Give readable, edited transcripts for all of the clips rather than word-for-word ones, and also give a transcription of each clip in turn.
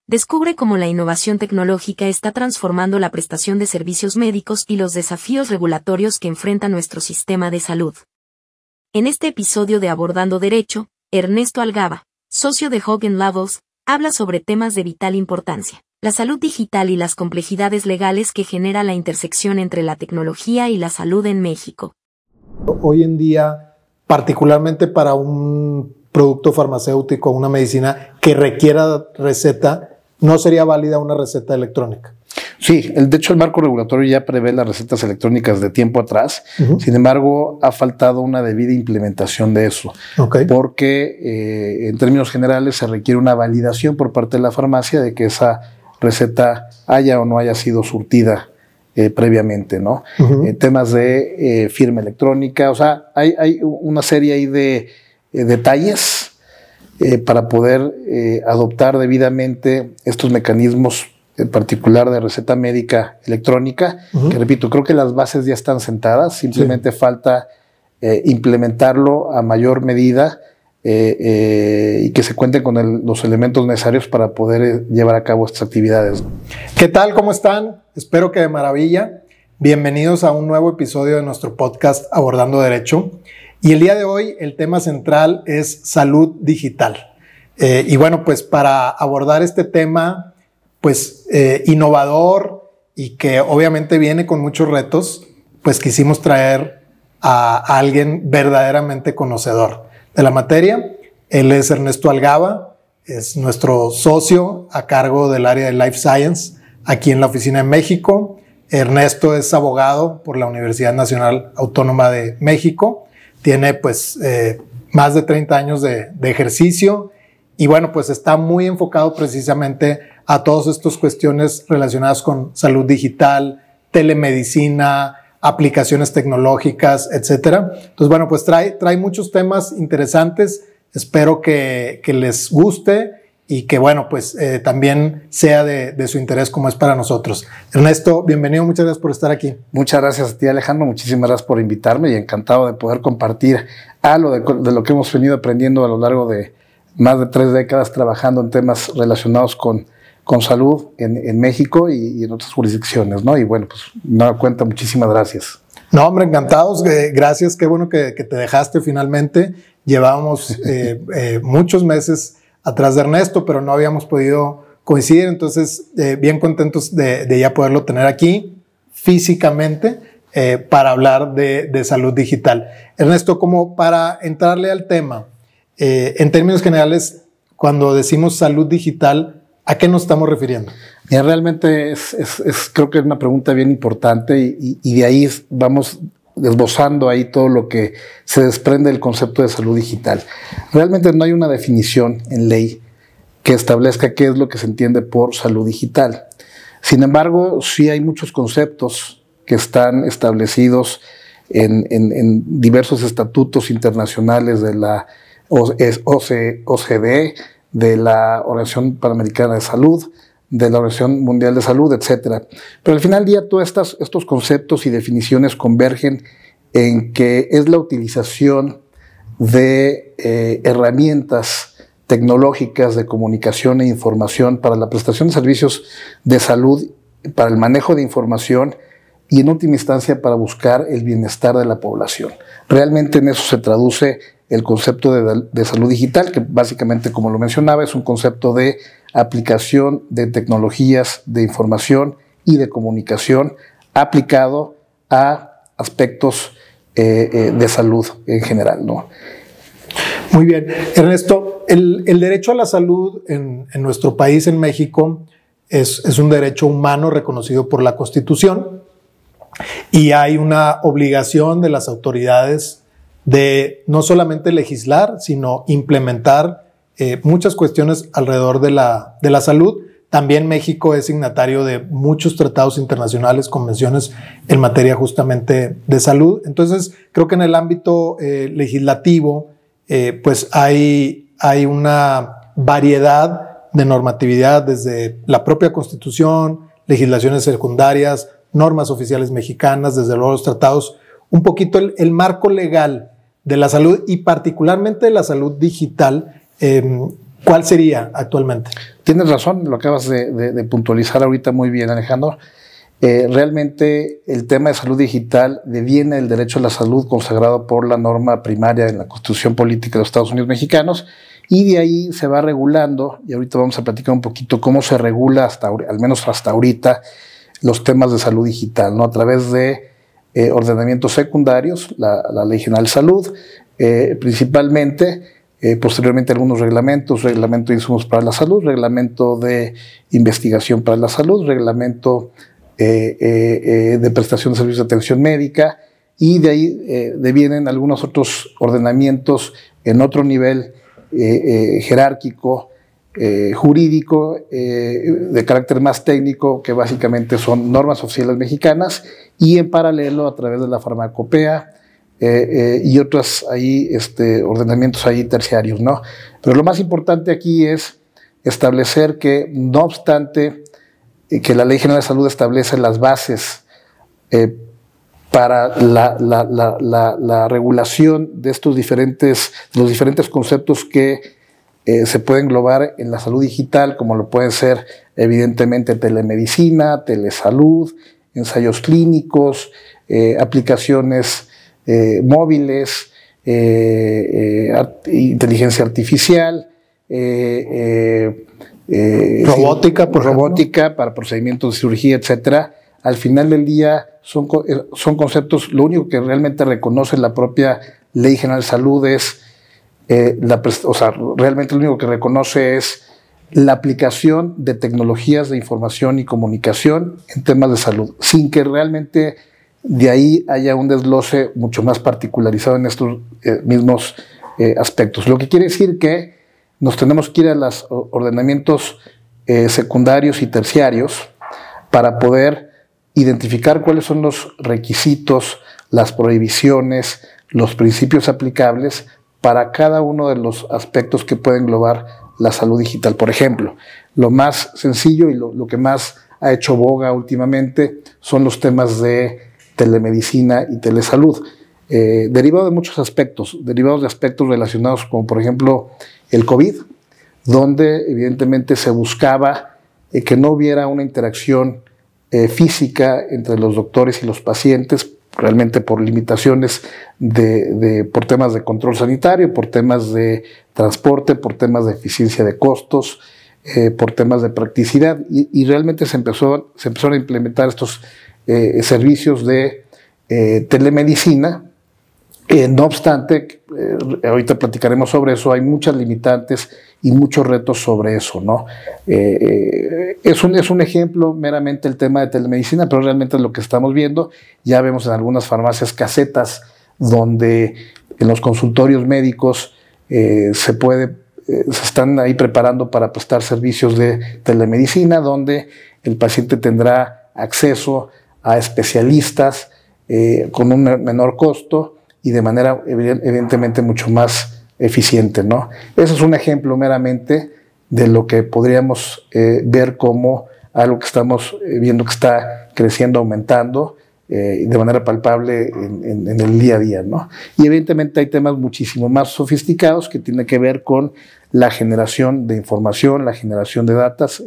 Descubre cómo la innovación tecnológica está transformando la prestación de servicios médicos y los desafíos regulatorios que enfrenta nuestro sistema de salud. En este episodio de Abordando Derecho, Ernesto Algaba, socio de Hogan Lovells, habla sobre temas de vital importancia: la salud digital y las complejidades legales que genera la intersección entre la tecnología y la salud en México. Hoy en día, particularmente para un producto farmacéutico, una medicina que requiera receta, no sería válida una receta electrónica. Sí, de hecho el marco regulatorio ya prevé las recetas electrónicas de tiempo atrás. Sin embargo, ha faltado una debida implementación de eso. Porque en términos generales se requiere una validación por parte de la farmacia de que esa receta haya o no haya sido surtida previamente, ¿no? Temas de firma electrónica, o sea, hay una serie ahí de detalles para poder adoptar debidamente estos mecanismos, en particular de receta médica electrónica, que repito, creo que las bases ya están sentadas, simplemente falta implementarlo a mayor medida y que se cuenten con los elementos necesarios para poder llevar a cabo estas actividades. ¿Qué tal? ¿Cómo están? Espero que de maravilla. Bienvenidos a un nuevo episodio de nuestro podcast Abordando Derecho. Y el día de hoy el tema central es salud digital. Y bueno, pues para abordar este tema, pues innovador y que obviamente viene con muchos retos, pues quisimos traer a alguien verdaderamente conocedor de la materia. Él es Ernesto Algaba, es nuestro socio a cargo del área de Life Science aquí en la oficina en México. Ernesto es abogado por la Universidad Nacional Autónoma de México. Tiene pues más de 30 años de ejercicio y bueno, pues está muy enfocado precisamente a todas estas cuestiones relacionadas con salud digital, telemedicina, aplicaciones tecnológicas, etcétera. Entonces, bueno, pues trae muchos temas interesantes. Espero que les guste y que, bueno, pues también sea de su interés como es para nosotros. Ernesto, bienvenido. Muchas gracias por estar aquí. Muchas gracias a ti, Alejandro. Muchísimas gracias por invitarme y encantado de poder compartir algo de lo que hemos venido aprendiendo a lo largo de más de 3 décadas trabajando en temas relacionados con salud en México y en otras jurisdicciones, ¿no? Y bueno, pues nada cuenta, muchísimas gracias. No, hombre, encantados. Gracias, qué bueno que te dejaste finalmente. Llevábamos muchos meses atrás de Ernesto, pero no habíamos podido coincidir, entonces bien contentos de ya poderlo tener aquí físicamente para hablar de salud digital. Ernesto, como para entrarle al tema, en términos generales, cuando decimos salud digital, ¿a qué nos estamos refiriendo? Mira, realmente creo que es una pregunta bien importante y de ahí vamos esbozando ahí todo lo que se desprende del concepto de salud digital. Realmente no hay una definición en ley que establezca qué es lo que se entiende por salud digital. Sin embargo, sí hay muchos conceptos que están establecidos en diversos estatutos internacionales de la OCDE, de la Organización Panamericana de Salud, de la Organización Mundial de Salud, etcétera. Pero al final del día todos estos conceptos y definiciones convergen en que es la utilización de herramientas tecnológicas de comunicación e información para la prestación de servicios de salud, para el manejo de información y en última instancia para buscar el bienestar de la población. Realmente en eso se traduce el concepto de salud digital, que básicamente, como lo mencionaba, es un concepto de aplicación de tecnologías de información y de comunicación aplicado a aspectos de salud en general, ¿no? Muy bien. Ernesto, el derecho a la salud en nuestro país, en México, es un derecho humano reconocido por la Constitución y hay una obligación de las autoridades de no solamente legislar, sino implementar muchas cuestiones alrededor de la salud. También México es signatario de muchos tratados internacionales, convenciones en materia justamente de salud. Entonces, creo que en el ámbito legislativo, pues hay una variedad de normatividad desde la propia Constitución, legislaciones secundarias, normas oficiales mexicanas, desde luego los tratados, un poquito el marco legal de la salud y particularmente de la salud digital ¿Cuál sería actualmente? Tienes razón, lo acabas de puntualizar ahorita muy bien, Alejandro. Realmente el tema de salud digital deviene del derecho a la salud consagrado por la norma primaria en la Constitución Política de los Estados Unidos Mexicanos, y de ahí se va regulando, y ahorita vamos a platicar un poquito cómo se regula al menos hasta ahorita los temas de salud digital, ¿no? A través de ordenamientos secundarios, la Ley General de Salud, principalmente, posteriormente algunos reglamentos, reglamento de insumos para la salud, reglamento de investigación para la salud, reglamento de prestación de servicios de atención médica, y de ahí devienen algunos otros ordenamientos en otro nivel jerárquico, jurídico, de carácter más técnico, que básicamente son normas oficiales mexicanas, y en paralelo a través de la farmacopea y otros ahí, ordenamientos ahí terciarios, ¿no? Pero lo más importante aquí es establecer que, no obstante que la Ley General de Salud establece las bases para la regulación de los diferentes conceptos que se pueden englobar en la salud digital, como lo pueden ser evidentemente telemedicina, telesalud, ensayos clínicos, aplicaciones móviles, inteligencia artificial, robótica, robótica para procedimientos de cirugía, etcétera. Al final del día son conceptos, lo único que realmente reconoce la propia Ley General de Salud es realmente lo único que reconoce es la aplicación de tecnologías de información y comunicación en temas de salud, sin que realmente de ahí haya un desglose mucho más particularizado en estos mismos aspectos. Lo que quiere decir que nos tenemos que ir a los ordenamientos secundarios y terciarios para poder identificar cuáles son los requisitos, las prohibiciones, los principios aplicables para cada uno de los aspectos que puede englobar la salud digital. Por ejemplo, lo más sencillo y lo que más ha hecho boga últimamente son los temas de telemedicina y telesalud, derivado de muchos aspectos, derivados de aspectos relacionados como por ejemplo el COVID, donde evidentemente se buscaba que no hubiera una interacción física entre los doctores y los pacientes, realmente por limitaciones por temas de control sanitario, por temas de transporte, por temas de eficiencia de costos, por temas de practicidad, y realmente se empezaron a implementar estos servicios de telemedicina. No obstante, ahorita platicaremos sobre eso, hay muchas limitantes y muchos retos sobre eso, ¿no? Es un ejemplo meramente el tema de telemedicina, pero realmente es lo que estamos viendo. Ya vemos en algunas farmacias casetas donde en los consultorios médicos se están ahí preparando para prestar servicios de telemedicina, donde el paciente tendrá acceso a especialistas con un menor costo y de manera evidentemente mucho más eficiente, ¿no? Ese es un ejemplo meramente de lo que podríamos ver como algo que estamos viendo que está creciendo, aumentando de manera palpable en el día a día, ¿no? Y evidentemente hay temas muchísimo más sofisticados que tienen que ver con la generación de información, la generación de datos,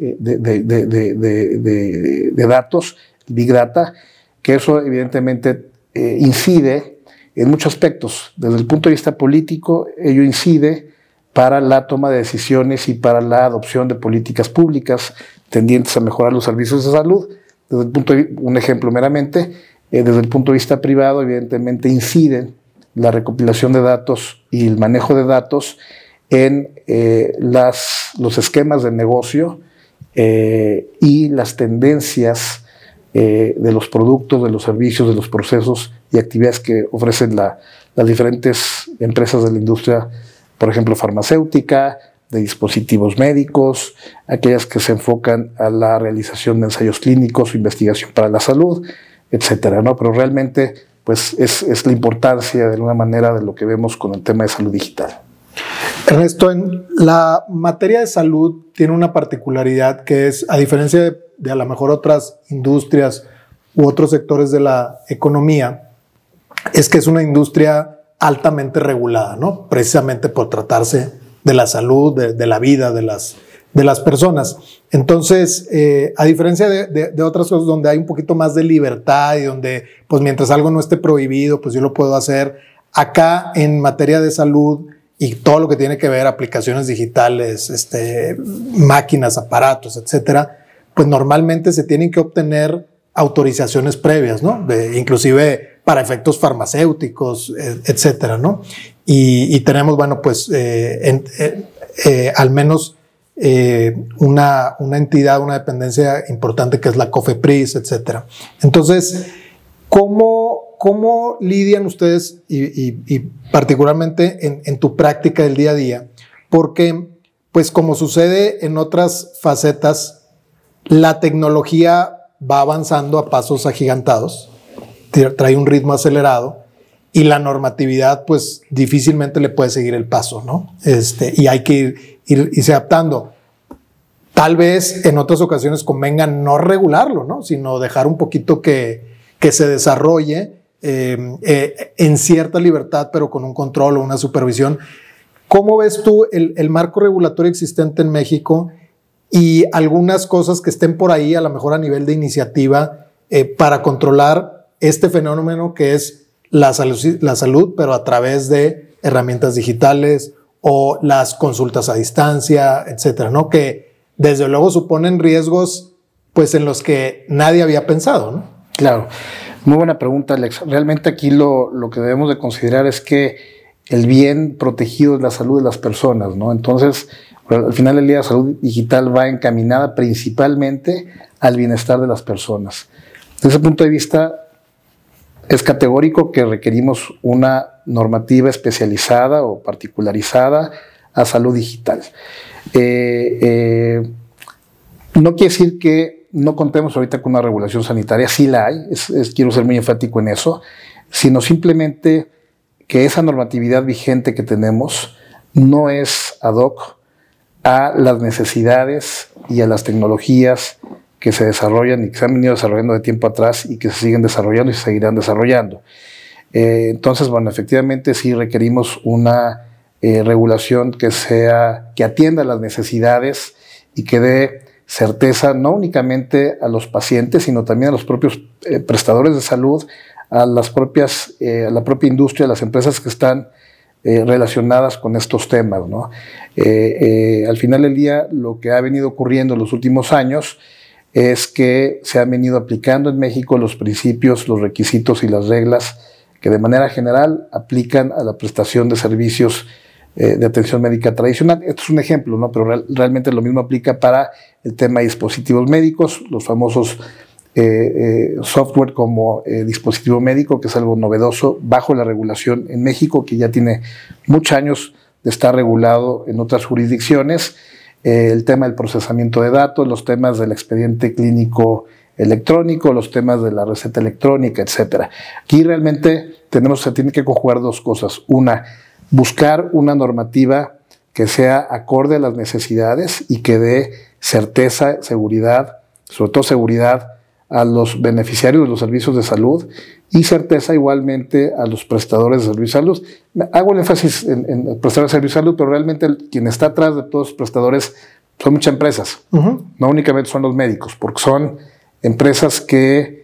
de datos, Big Data, que eso evidentemente incide en muchos aspectos. Desde el punto de vista político, ello incide para la toma de decisiones y para la adopción de políticas públicas tendientes a mejorar los servicios de salud. Desde el punto de, un ejemplo meramente, desde el punto de vista privado, evidentemente incide la recopilación de datos y el manejo de datos en los esquemas de negocio y las tendencias de los productos, de los servicios, de los procesos y actividades que ofrecen las diferentes empresas de la industria, por ejemplo, farmacéutica, de dispositivos médicos, aquellas que se enfocan a la realización de ensayos clínicos o investigación para la salud, etcétera, ¿no? Pero realmente, pues, es la importancia de alguna manera de lo que vemos con el tema de salud digital. Ernesto, en la materia de salud tiene una particularidad que es, a diferencia de a lo mejor otras industrias u otros sectores de la economía, es que es una industria altamente regulada, ¿no? Precisamente por tratarse la salud, de la vida de las personas. Entonces, a diferencia de otras cosas donde hay un poquito más de libertad y donde, pues mientras algo no esté prohibido, pues yo lo puedo hacer, acá en materia de salud y todo lo que tiene que ver aplicaciones digitales, máquinas, aparatos, etcétera, pues normalmente se tienen que obtener autorizaciones previas, ¿no? Inclusive para efectos farmacéuticos, etcétera, ¿no? Y tenemos, bueno, pues al menos una entidad, una dependencia importante que es la COFEPRIS, etcétera. Entonces, ¿cómo lidian ustedes y particularmente en tu práctica del día a día? Porque, pues como sucede en otras facetas, la tecnología va avanzando a pasos agigantados, trae un ritmo acelerado y la normatividad pues difícilmente le puede seguir el paso, ¿no? Y hay que irse adaptando. Tal vez en otras ocasiones convenga no regularlo, ¿no? Sino dejar un poquito que se desarrolle en cierta libertad, pero con un control o una supervisión. ¿Cómo ves tú el marco regulatorio existente en México y algunas cosas que estén por ahí, a lo mejor a nivel de iniciativa, para controlar este fenómeno que es la salud, pero a través de herramientas digitales o las consultas a distancia, etcétera, ¿no? Que desde luego suponen riesgos pues en los que nadie había pensado, ¿no? Claro. Muy buena pregunta, Alex. Realmente aquí lo que debemos de considerar es que el bien protegido es la salud de las personas, ¿no? Entonces, al final del día, la salud digital va encaminada principalmente al bienestar de las personas. Desde ese punto de vista, es categórico que requerimos una normativa especializada o particularizada a salud digital. No quiere decir que no contemos ahorita con una regulación sanitaria, sí la hay, quiero ser muy enfático en eso, sino simplemente que esa normatividad vigente que tenemos no es ad hoc a las necesidades y a las tecnologías que se desarrollan y que se han venido desarrollando de tiempo atrás y que se siguen desarrollando y se seguirán desarrollando. Entonces, bueno, efectivamente sí requerimos una regulación que atienda las necesidades y que dé certeza no únicamente a los pacientes, sino también a los propios prestadores de salud, a la propia industria, a las empresas que están relacionadas con estos temas, ¿no? Al final del día, lo que ha venido ocurriendo en los últimos años es que se han venido aplicando en México los principios, los requisitos y las reglas que de manera general aplican a la prestación de servicios de atención médica tradicional. Esto es un ejemplo, ¿no? Pero realmente lo mismo aplica para el tema de dispositivos médicos, los famosos software como dispositivo médico, que es algo novedoso bajo la regulación en México, que ya tiene muchos años de estar regulado en otras jurisdicciones. El tema del procesamiento de datos, los temas del expediente clínico electrónico, los temas de la receta electrónica, etcétera. Aquí realmente se tienen que conjugar dos cosas. Una, buscar una normativa que sea acorde a las necesidades y que dé certeza, seguridad, sobre todo seguridad a los beneficiarios de los servicios de salud y certeza igualmente a los prestadores de servicios de salud. Hago el énfasis en prestadores de servicios de salud, pero realmente quien está atrás de todos los prestadores son muchas empresas, no únicamente son los médicos, porque son empresas que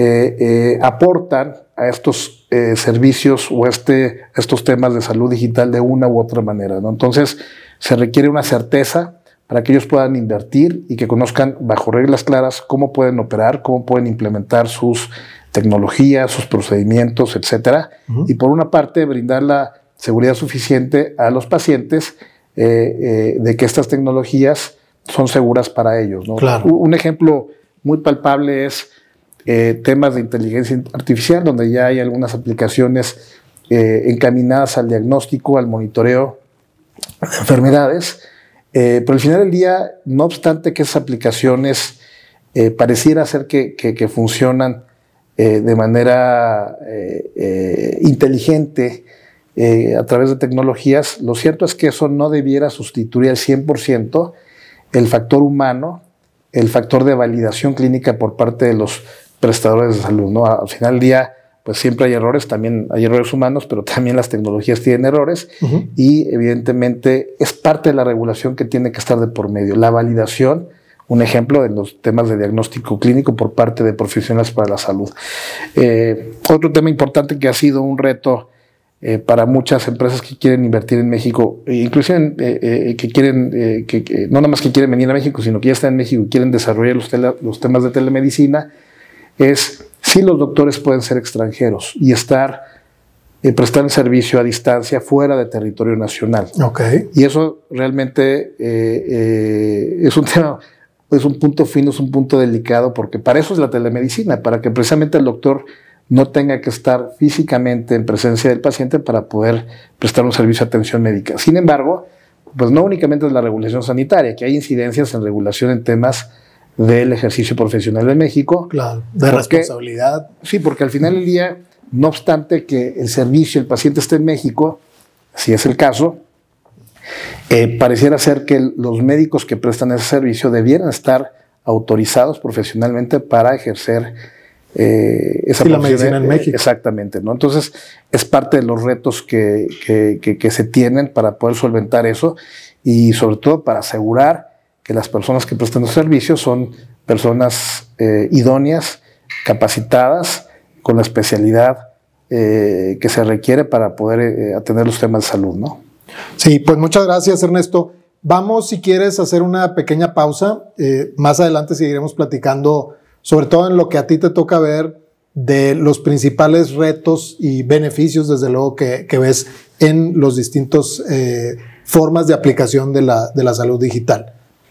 aportan a estos servicios o estos temas de salud digital de una u otra manera, ¿no? Entonces, se requiere una certeza para que ellos puedan invertir y que conozcan bajo reglas claras cómo pueden operar, cómo pueden implementar sus tecnologías, sus procedimientos, etcétera. Y por una parte, brindar la seguridad suficiente a los pacientes de que estas tecnologías son seguras para ellos, ¿no? Claro. Un ejemplo muy palpable es temas de inteligencia artificial, donde ya hay algunas aplicaciones encaminadas al diagnóstico, al monitoreo de enfermedades. Pero al final del día, no obstante que esas aplicaciones pareciera ser que funcionan de manera inteligente a través de tecnologías, lo cierto es que eso no debiera sustituir al 100% el factor humano, el factor de validación clínica por parte de los prestadores de salud, ¿no? Al final del día, pues siempre hay errores, también hay errores humanos, pero también las tecnologías tienen errores y evidentemente es parte de la regulación que tiene que estar de por medio. La validación, un ejemplo de los temas de diagnóstico clínico por parte de profesionales para la salud. Otro tema importante que ha sido un reto para muchas empresas que quieren invertir en México, inclusive que quieren, no nada más que quieren venir a México, sino que ya están en México y quieren desarrollar los temas de telemedicina, es si los doctores pueden ser extranjeros y prestar servicio a distancia fuera de territorio nacional. Okay. Y eso realmente es un tema, es un punto fino, es un punto delicado, porque para eso es la telemedicina, para que precisamente el doctor no tenga que estar físicamente en presencia del paciente para poder prestar un servicio de atención médica. Sin embargo, pues no únicamente es la regulación sanitaria, que hay incidencias en regulación en temas del ejercicio profesional en México. Claro, de responsabilidad. Sí, porque al final del día, no obstante que el servicio, el paciente esté en México, si es el caso, pareciera ser que los médicos que prestan ese servicio debieran estar autorizados profesionalmente para ejercer esa la medicina en México. Exactamente, ¿no? Entonces, es parte de los retos que se tienen para poder solventar eso y sobre todo para asegurar que las personas que prestan los servicios son personas idóneas, capacitadas, con la especialidad que se requiere para poder atender los temas de salud, ¿no? Sí, pues muchas gracias, Ernesto. Vamos, si quieres, a hacer una pequeña pausa. Más adelante seguiremos platicando, sobre todo en lo que a ti te toca ver, de los principales retos y beneficios, desde luego, que ves en los distintos formas de aplicación de la salud digital.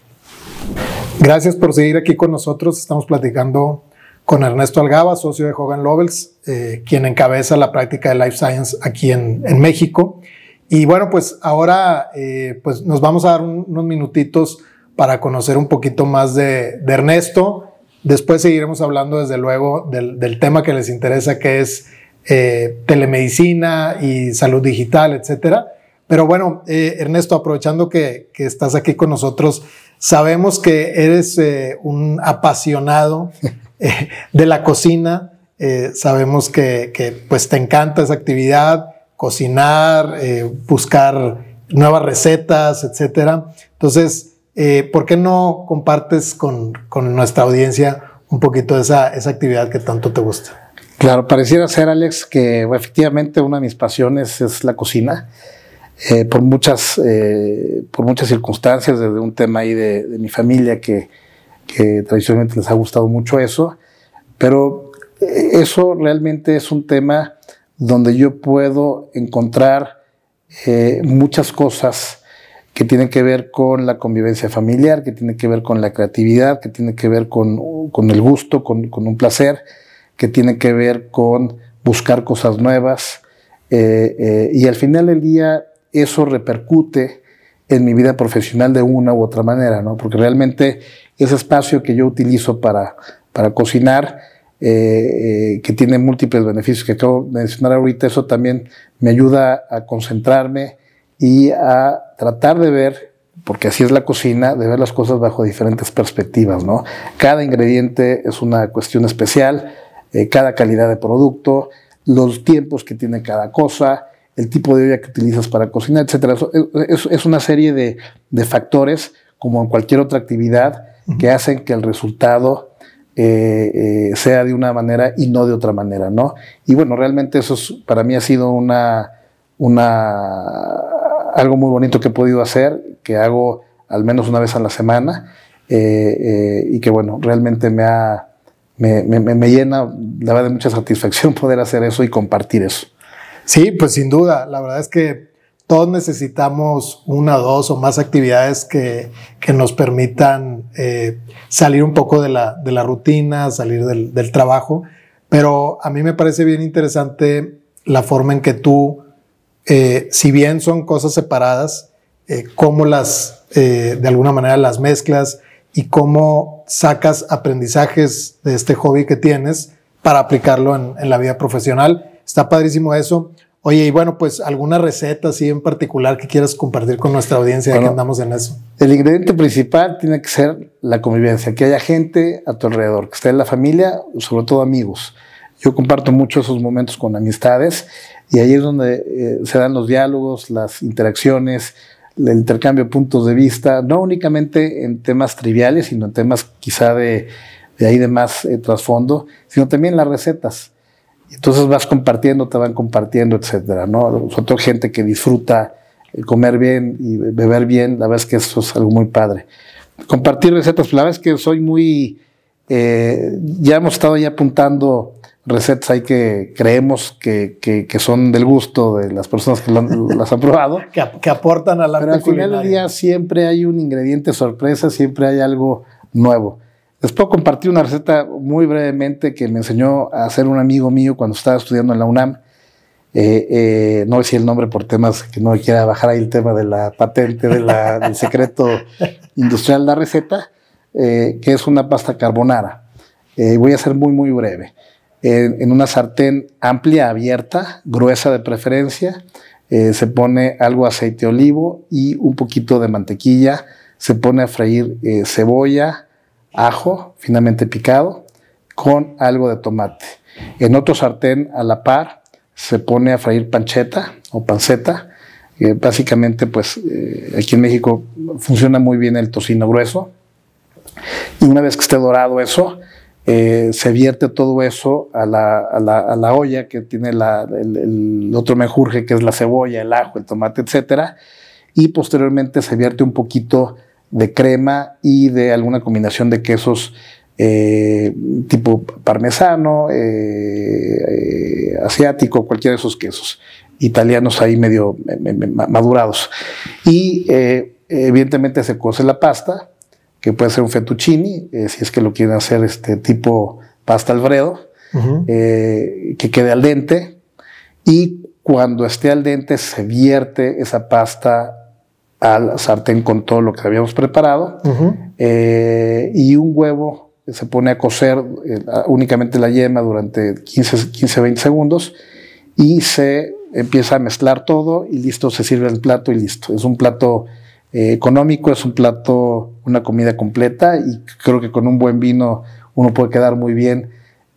Gracias por seguir aquí con nosotros. Estamos platicando con Ernesto Algaba, socio de Hogan Lovells, quien encabeza la práctica de Life Science aquí en México. Y bueno, pues ahora pues nos vamos a dar unos minutitos para conocer un poquito más de Ernesto. Después seguiremos hablando, desde luego, del tema que les interesa, que es telemedicina y salud digital, etcétera. Pero bueno, Ernesto, aprovechando que estás aquí con nosotros, sabemos que eres un apasionado de la cocina. Sabemos que pues te encanta esa actividad, cocinar, buscar nuevas recetas, etcétera. Entonces, ¿por qué no compartes con nuestra audiencia un poquito de esa actividad que tanto te gusta? Claro, pareciera ser, Alex, que efectivamente una de mis pasiones es la cocina. Por muchas circunstancias, desde un tema ahí de mi familia que tradicionalmente les ha gustado mucho eso, pero eso realmente es un tema donde yo puedo encontrar muchas cosas que tienen que ver con la convivencia familiar, que tienen que ver con la creatividad, que tienen que ver con el gusto, con un placer, que tienen que ver con buscar cosas nuevas, y al final del día eso repercute en mi vida profesional de una u otra manera, ¿no? Porque realmente ese espacio que yo utilizo para cocinar, que tiene múltiples beneficios que acabo de mencionar ahorita, eso también me ayuda a concentrarme y a tratar de ver, porque así es la cocina, de ver las cosas bajo diferentes perspectivas, ¿no? Cada ingrediente es una cuestión especial, cada calidad de producto, los tiempos que tiene cada cosa, el tipo de olla que utilizas para cocinar, etcétera. Es una serie de factores, como en cualquier otra actividad, que hacen que el resultado sea de una manera y no de otra manera, ¿no? Y bueno, realmente eso para mí ha sido algo muy bonito que he podido hacer, que hago al menos una vez a la semana, y que bueno, realmente me llena, la verdad, de mucha satisfacción poder hacer eso y compartir eso. Sí, pues sin duda. La verdad es que todos necesitamos una, dos o más actividades que nos permitan salir un poco de la rutina, salir del trabajo. Pero a mí me parece bien interesante la forma en que tú, si bien son cosas separadas, cómo de alguna manera las mezclas y cómo sacas aprendizajes de este hobby que tienes para aplicarlo en la vida profesional. Está padrísimo eso. Oye, y bueno, pues alguna receta así en particular que quieras compartir con nuestra audiencia, ya que andamos en eso. El ingrediente principal tiene que ser la convivencia, que haya gente a tu alrededor, que esté en la familia, sobre todo amigos. Yo comparto mucho esos momentos con amistades y ahí es donde se dan los diálogos, las interacciones, el intercambio de puntos de vista, no únicamente en temas triviales, sino en temas quizá de ahí de más trasfondo, sino también las recetas. Entonces vas compartiendo, te van compartiendo, etcétera, ¿no? Sobre todo gente que disfruta comer bien y beber bien, la verdad es que eso es algo muy padre. Compartir recetas, la verdad es que soy muy... ya hemos estado ya apuntando recetas ahí que creemos que son del gusto de las personas que las han probado. que aportan al arte culinario. Pero al final del día siempre hay un ingrediente sorpresa, siempre hay algo nuevo. Les puedo compartir una receta muy brevemente que me enseñó a hacer un amigo mío cuando estaba estudiando en la UNAM. No voy a decir el nombre por temas que no quiera bajar ahí el tema de la patente, del secreto industrial de la receta, que es una pasta carbonara. Voy a ser muy, muy breve. En una sartén amplia, abierta, gruesa de preferencia, se pone algo de aceite de olivo y un poquito de mantequilla. Se pone a freír cebolla, ajo finamente picado, con algo de tomate. En otro sartén a la par se pone a freír panceta o panceta. Básicamente, pues aquí en México funciona muy bien el tocino grueso. Y una vez que esté dorado eso, se vierte todo eso a la olla que tiene el otro menjurje, que es la cebolla, el ajo, el tomate, etcétera. Y posteriormente se vierte un poquito de crema y de alguna combinación de quesos tipo parmesano, asiático, cualquiera de esos quesos, italianos ahí medio madurados. Y evidentemente se cose la pasta, que puede ser un fettuccine, si es que lo quieren hacer tipo pasta Alfredo, que quede al dente, y cuando esté al dente se vierte esa pasta al sartén con todo lo que habíamos preparado, y un huevo se pone a cocer únicamente la yema durante 15-20 segundos y se empieza a mezclar todo y listo, se sirve el plato y listo. Es un plato económico, es un plato, una comida completa y creo que con un buen vino uno puede quedar muy bien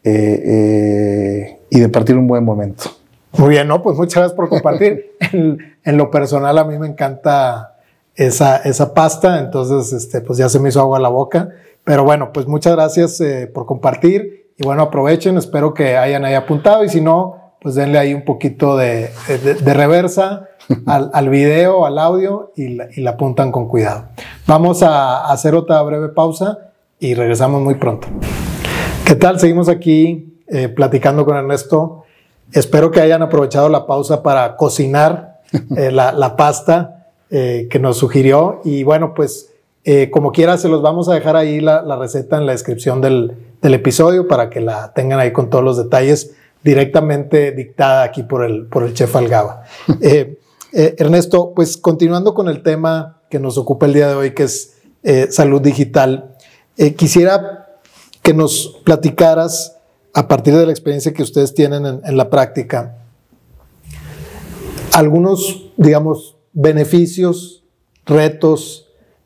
y departir un buen momento. Muy bien, ¿no? Pues muchas gracias por compartir. En lo personal a mí me encanta esa pasta, entonces pues ya se me hizo agua a la boca. Pero bueno, pues muchas gracias por compartir y bueno, aprovechen, espero que hayan ahí apuntado y si no, pues denle ahí un poquito de reversa al video, al audio y la apuntan con cuidado. Vamos a hacer otra breve pausa y regresamos muy pronto. ¿Qué tal? Seguimos aquí platicando con Ernesto. Espero que hayan aprovechado la pausa para cocinar la pasta que nos sugirió y bueno, pues como quiera se los vamos a dejar ahí la receta en la descripción del episodio para que la tengan ahí con todos los detalles directamente dictada aquí por el chef Algaba. Ernesto, pues continuando con el tema que nos ocupa el día de hoy, que es salud digital, quisiera que nos platicaras a partir de la experiencia que ustedes tienen en la práctica, algunos, digamos, beneficios, retos,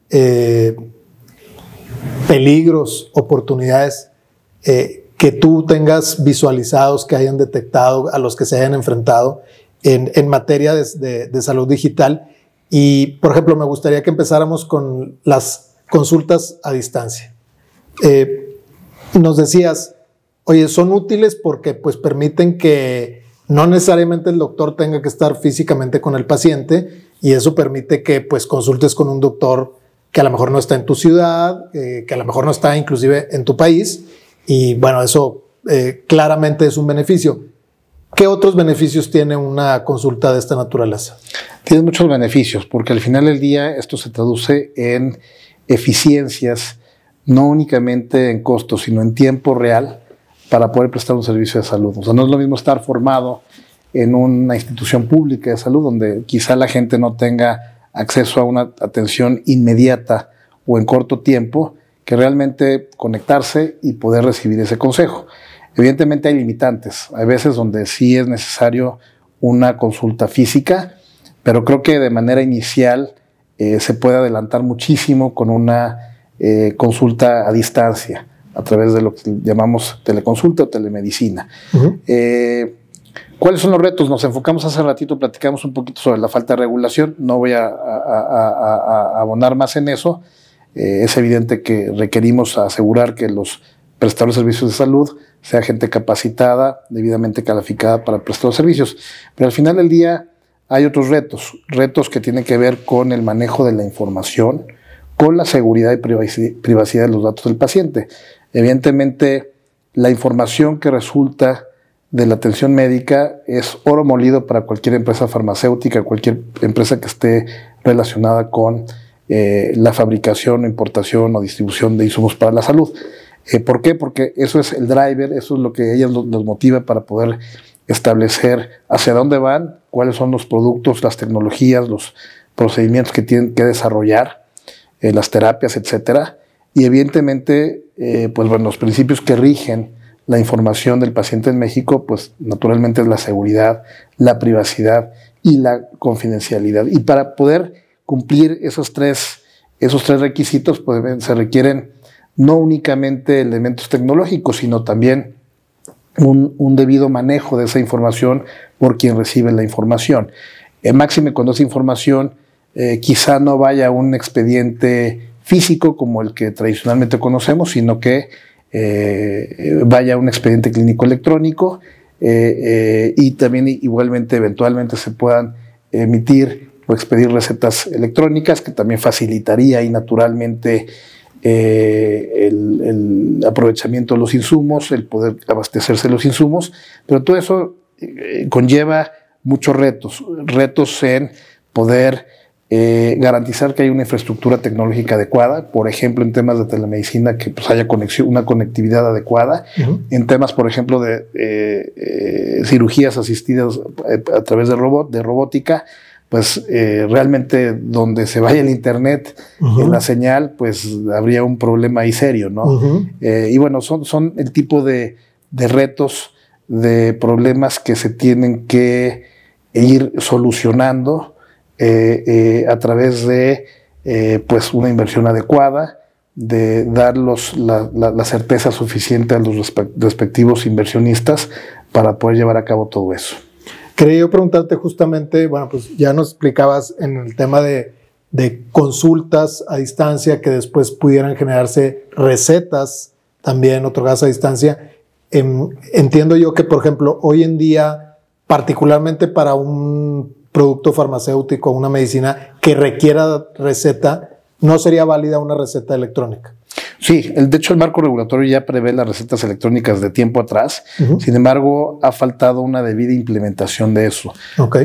peligros, oportunidades que tú tengas visualizados, que hayan detectado, a los que se hayan enfrentado en materia de salud digital. Y, por ejemplo, me gustaría que empezáramos con las consultas a distancia. Nos decías, oye, son útiles porque pues permiten que no necesariamente el doctor tenga que estar físicamente con el paciente y eso permite que pues consultes con un doctor que a lo mejor no está en tu ciudad, que a lo mejor no está inclusive en tu país y bueno, eso claramente es un beneficio. ¿Qué otros beneficios tiene una consulta de esta naturaleza? Tiene muchos beneficios porque al final del día esto se traduce en eficiencias, no únicamente en costos, sino en tiempo real para poder prestar un servicio de salud. O sea, no es lo mismo estar formado en una institución pública de salud donde quizá la gente no tenga acceso a una atención inmediata o en corto tiempo, que realmente conectarse y poder recibir ese consejo. Evidentemente hay limitantes, hay veces donde sí es necesario una consulta física, pero creo que de manera inicial se puede adelantar muchísimo con una consulta a distancia. a través de lo que llamamos teleconsulta o telemedicina. ¿Cuáles son los retos? Nos enfocamos hace ratito, platicamos un poquito sobre la falta de regulación, no voy a abonar más en eso. Es evidente que requerimos asegurar que los prestadores de servicios de salud sea gente capacitada, debidamente calificada para prestar los servicios. Pero al final del día hay otros retos que tienen que ver con el manejo de la información, con la seguridad y privacidad de los datos del paciente. Evidentemente, la información que resulta de la atención médica es oro molido para cualquier empresa farmacéutica, cualquier empresa que esté relacionada con la fabricación, importación o distribución de insumos para la salud. ¿Por qué? Porque eso es el driver, eso es lo que a ellas los motiva para poder establecer hacia dónde van, cuáles son los productos, las tecnologías, los procedimientos que tienen que desarrollar, las terapias, etcétera. Y evidentemente, pues bueno, los principios que rigen la información del paciente en México, pues naturalmente es la seguridad, la privacidad y la confidencialidad. Y para poder cumplir esos tres requisitos, pues se requieren no únicamente elementos tecnológicos, sino también un debido manejo de esa información por quien recibe la información. Máxime cuando esa información quizá no vaya a un expediente físico como el que tradicionalmente conocemos, sino que vaya a un expediente clínico electrónico y también igualmente eventualmente se puedan emitir o expedir recetas electrónicas, que también facilitaría ahí naturalmente el aprovechamiento de los insumos, el poder abastecerse de los insumos, pero todo eso conlleva muchos retos en poder garantizar que hay una infraestructura tecnológica adecuada, por ejemplo, en temas de telemedicina, que pues haya una conectividad adecuada, en temas, por ejemplo, de cirugías asistidas a través de robótica, pues realmente donde se vaya el internet en la señal, pues habría un problema ahí serio, ¿no? Y bueno, son el tipo de retos, de problemas que se tienen que ir solucionando a través de pues una inversión adecuada, de dar la certeza suficiente a los respectivos inversionistas para poder llevar a cabo todo eso. Quería yo preguntarte justamente, bueno, pues ya nos explicabas en el tema de consultas a distancia que después pudieran generarse recetas también otorgadas a distancia. Entiendo yo que, por ejemplo, hoy en día, particularmente para un producto farmacéutico, una medicina que requiera receta, no sería válida una receta electrónica. Sí, de hecho el marco regulatorio ya prevé las recetas electrónicas de tiempo atrás, sin embargo ha faltado una debida implementación de eso,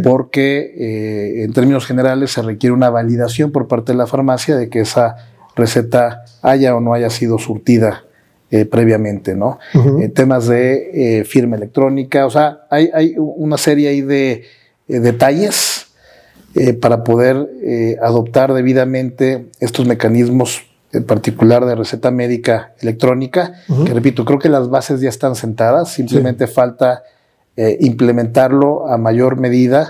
porque en términos generales se requiere una validación por parte de la farmacia de que esa receta haya o no haya sido surtida previamente, ¿no? Temas de firma electrónica, o sea, hay una serie ahí de detalles para poder adoptar debidamente estos mecanismos, en particular de receta médica electrónica, que repito, creo que las bases ya están sentadas, simplemente falta implementarlo a mayor medida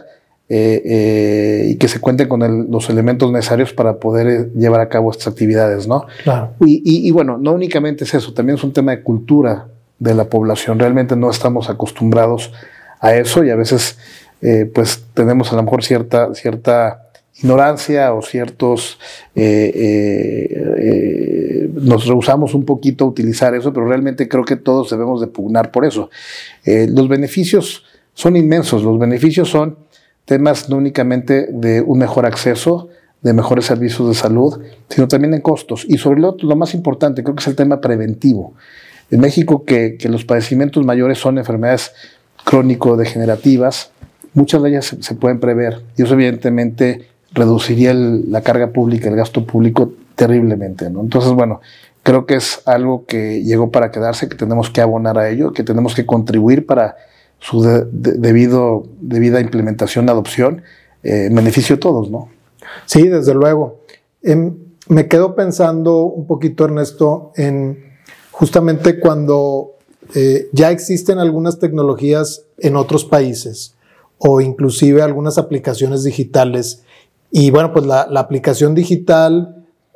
y que se cuenten con los elementos necesarios para poder llevar a cabo estas actividades, ¿no? Claro. Y bueno, no únicamente es eso, también es un tema de cultura de la población. Realmente no estamos acostumbrados a eso y a veces pues tenemos a lo mejor cierta ignorancia o ciertos nos rehusamos un poquito a utilizar eso, pero realmente creo que todos debemos de pugnar por eso. Los beneficios son inmensos, los beneficios son temas no únicamente de un mejor acceso, de mejores servicios de salud, sino también en costos. Y sobre lo más importante, creo que es el tema preventivo. En México, que los padecimientos mayores son enfermedades crónico-degenerativas, muchas de ellas se pueden prever, y eso evidentemente reduciría la carga pública, el gasto público terriblemente, ¿no? Entonces, bueno, creo que es algo que llegó para quedarse, que tenemos que abonar a ello, que tenemos que contribuir para su debida implementación, adopción, beneficio a todos, ¿no? Sí, desde luego. Me quedo pensando un poquito, Ernesto, en justamente cuando ya existen algunas tecnologías en otros países o inclusive algunas aplicaciones digitales. Y bueno, pues la aplicación digital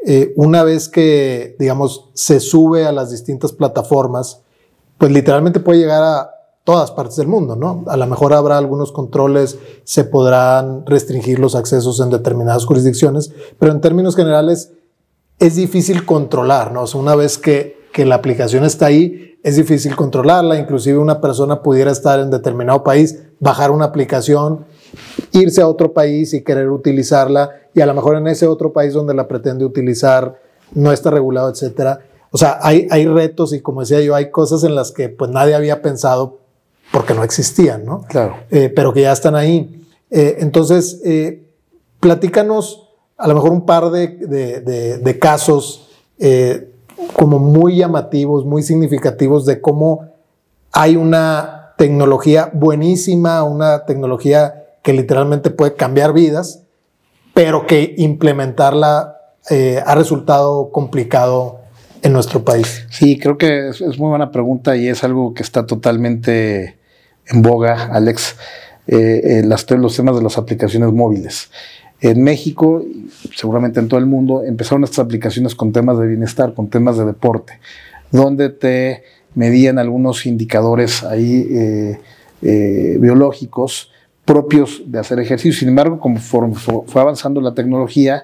una vez que, digamos, se sube a las distintas plataformas, pues literalmente puede llegar a todas partes del mundo, ¿no? A lo mejor habrá algunos controles, se podrán restringir los accesos en determinadas jurisdicciones, pero en términos generales es difícil controlar, ¿no? O sea, una vez que la aplicación está ahí, es difícil controlarla. Inclusive una persona pudiera estar en determinado país, bajar una aplicación, irse a otro país y querer utilizarla, y a lo mejor en ese otro país donde la pretende utilizar no está regulado, etcétera. O sea, hay retos y, como decía yo, hay cosas en las que pues nadie había pensado porque no existían, ¿no? Claro. Pero que ya están ahí. Entonces, platícanos a lo mejor un par de casos como muy llamativos, muy significativos de cómo hay una tecnología buenísima, una tecnología que literalmente puede cambiar vidas, pero que implementarla ha resultado complicado en nuestro país. Sí, creo que es muy buena pregunta y es algo que está totalmente en boga, Alex, los temas de las aplicaciones móviles. En México, seguramente en todo el mundo, empezaron estas aplicaciones con temas de bienestar, con temas de deporte, donde te medían algunos indicadores ahí biológicos propios de hacer ejercicio. Sin embargo, conforme fue avanzando la tecnología,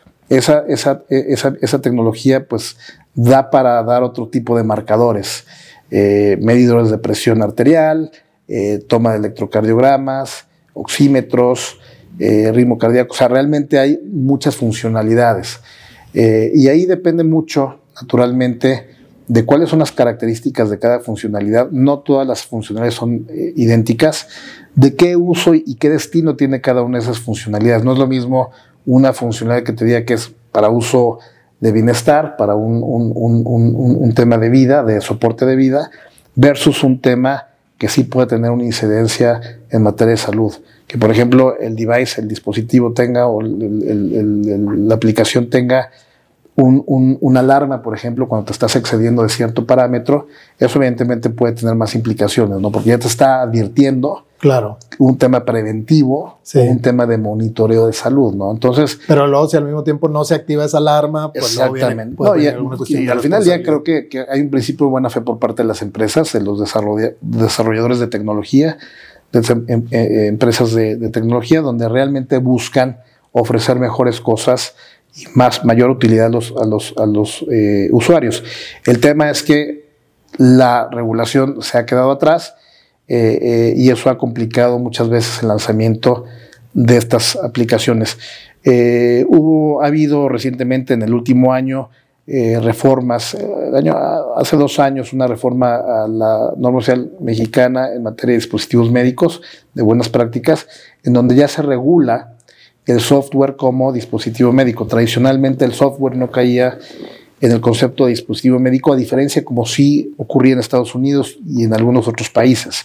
esa tecnología pues da para dar otro tipo de marcadores, medidores de presión arterial, toma de electrocardiogramas, oxímetros, ritmo cardíaco. O sea, realmente hay muchas funcionalidades y ahí depende mucho, naturalmente, de cuáles son las características de cada funcionalidad. No todas las funcionalidades son idénticas, de qué uso y qué destino tiene cada una de esas funcionalidades. No es lo mismo una funcionalidad que te diga que es para uso de bienestar, para un tema de vida, de soporte de vida, versus un tema que sí puede tener una incidencia en materia de salud. Que, por ejemplo, el device, el dispositivo tenga, o la aplicación tenga una alarma, por ejemplo, cuando te estás excediendo de cierto parámetro. Eso evidentemente puede tener más implicaciones, ¿no? Porque ya te está advirtiendo, claro, un tema preventivo, sí, o un tema de monitoreo de salud, ¿no? Entonces, pero luego, si al mismo tiempo no se activa esa alarma, pues exactamente. Y al final ya creo que hay un principio de buena fe por parte de las empresas, de los desarrolladores de tecnología, de empresas de tecnología, donde realmente buscan ofrecer mejores cosas y mayor utilidad a los usuarios. El tema es que la regulación se ha quedado atrás y eso ha complicado muchas veces el lanzamiento de estas aplicaciones. Ha habido recientemente, en el último año, reformas. Hace 2 años, una reforma a la norma social mexicana en materia de dispositivos médicos, de buenas prácticas, en donde ya se regula el software como dispositivo médico. Tradicionalmente el software no caía en el concepto de dispositivo médico, a diferencia como sí ocurría en Estados Unidos y en algunos otros países.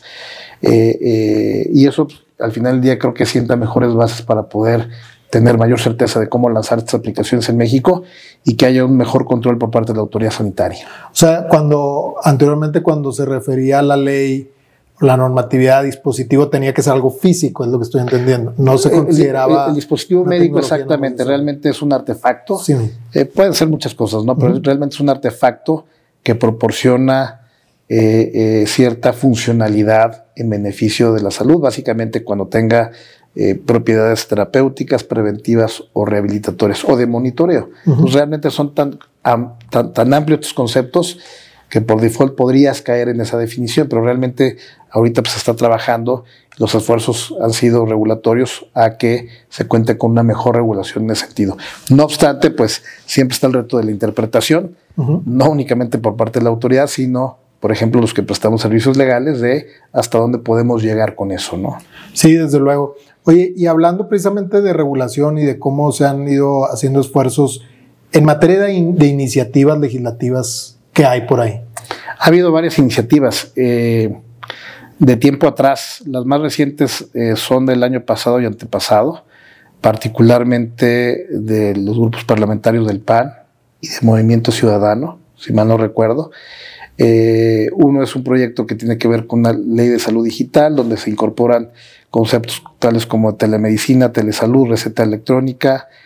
Y eso, al final del día, creo que sienta mejores bases para poder tener mayor certeza de cómo lanzar estas aplicaciones en México y que haya un mejor control por parte de la autoridad sanitaria. O sea, anteriormente cuando se refería a la ley, la normatividad dispositivo tenía que ser algo físico, es lo que estoy entendiendo. No se consideraba... El dispositivo médico, exactamente, realmente es un artefacto. Sí. Pueden ser muchas cosas, ¿no? Pero realmente es un artefacto que proporciona cierta funcionalidad en beneficio de la salud, básicamente cuando tenga propiedades terapéuticas, preventivas o rehabilitatorias o de monitoreo. Pues realmente son tan amplios estos conceptos que por default podrías caer en esa definición, pero realmente ahorita pues se está trabajando, los esfuerzos han sido regulatorios a que se cuente con una mejor regulación en ese sentido. No obstante, pues siempre está el reto de la interpretación, no únicamente por parte de la autoridad, sino, por ejemplo, los que prestamos servicios legales, de hasta dónde podemos llegar con eso, ¿no? Sí, desde luego. Oye, y hablando precisamente de regulación y de cómo se han ido haciendo esfuerzos en materia de iniciativas legislativas, ¿qué hay por ahí? Ha habido varias iniciativas de tiempo atrás. Las más recientes son del año pasado y antepasado, particularmente de los grupos parlamentarios del PAN y del Movimiento Ciudadano, si mal no recuerdo. Uno es un proyecto que tiene que ver con una ley de salud digital, donde se incorporan conceptos tales como telemedicina, telesalud, receta electrónica,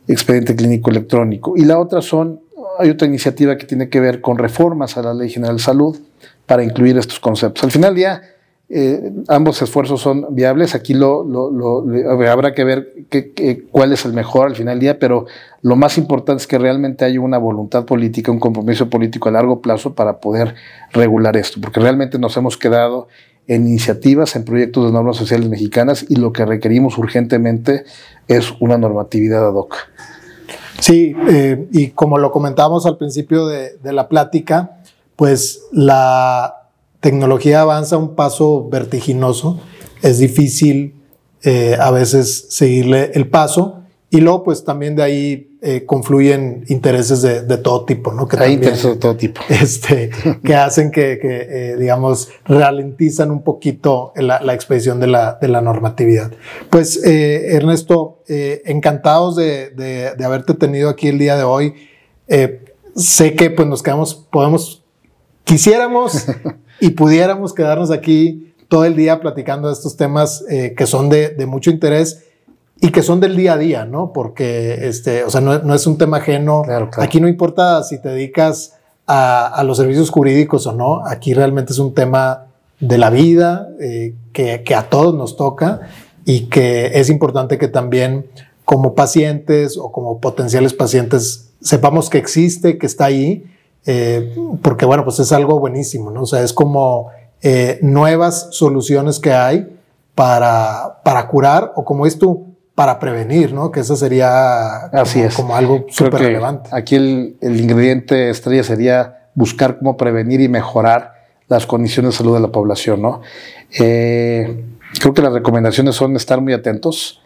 expediente clínico electrónico. Y la otra hay otra iniciativa que tiene que ver con reformas a la Ley General de Salud para incluir estos conceptos. Al final del día, ambos esfuerzos son viables. Aquí habrá que ver cuál es el mejor al final del día, pero lo más importante es que realmente haya una voluntad política, un compromiso político a largo plazo para poder regular esto, porque realmente nos hemos quedado en iniciativas, en proyectos de normas sociales mexicanas, y lo que requerimos urgentemente es una normatividad ad hoc. Sí, y como lo comentábamos al principio de la plática, pues la tecnología avanza a un paso vertiginoso, es difícil a veces seguirle el paso, y luego pues también de ahí confluyen intereses de todo tipo, ¿no? Hay intereses de todo tipo. Que hacen que digamos, ralentizan un poquito la expedición de la normatividad. Pues Ernesto, encantados de haberte tenido aquí el día de hoy. Sé que pues quisiéramos y pudiéramos quedarnos aquí todo el día platicando de estos temas que son de mucho interés y que son del día a día, ¿no? Porque o sea, no es un tema ajeno. Claro. Aquí no importa si te dedicas a los servicios jurídicos o no. Aquí realmente es un tema de la vida que a todos nos toca, y que es importante que también como pacientes o como potenciales pacientes sepamos que existe, que está ahí, porque bueno, pues es algo buenísimo, ¿no? O sea, es como nuevas soluciones que hay para curar, o como es tú, para prevenir, ¿no? Que eso sería como algo súper relevante. Aquí el ingrediente estrella sería buscar cómo prevenir y mejorar las condiciones de salud de la población, ¿no? Creo que las recomendaciones son estar muy atentos,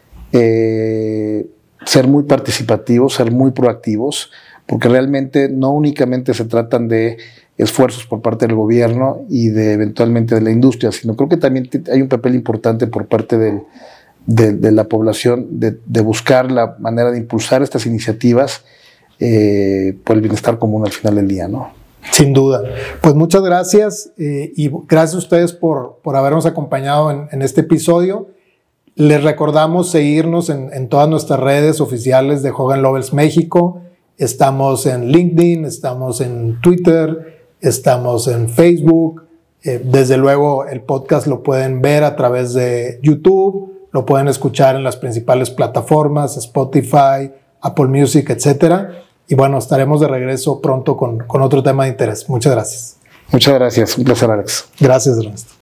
ser muy participativos, ser muy proactivos, porque realmente no únicamente se tratan de esfuerzos por parte del gobierno y eventualmente de la industria, sino creo que también hay un papel importante por parte de la población de buscar la manera de impulsar estas iniciativas por el bienestar común al final del día, ¿no? Sin duda. Pues muchas gracias, y gracias a ustedes por habernos acompañado en este episodio. Les recordamos seguirnos en todas nuestras redes oficiales de Hogan Lovells México. Estamos en LinkedIn, estamos en Twitter, estamos en Facebook. Desde luego el podcast lo pueden ver a través de YouTube, lo pueden escuchar en las principales plataformas, Spotify, Apple Music, etcétera. Y bueno, estaremos de regreso pronto con otro tema de interés. Muchas gracias. Muchas gracias. Un placer, Alex. Gracias, Ernesto.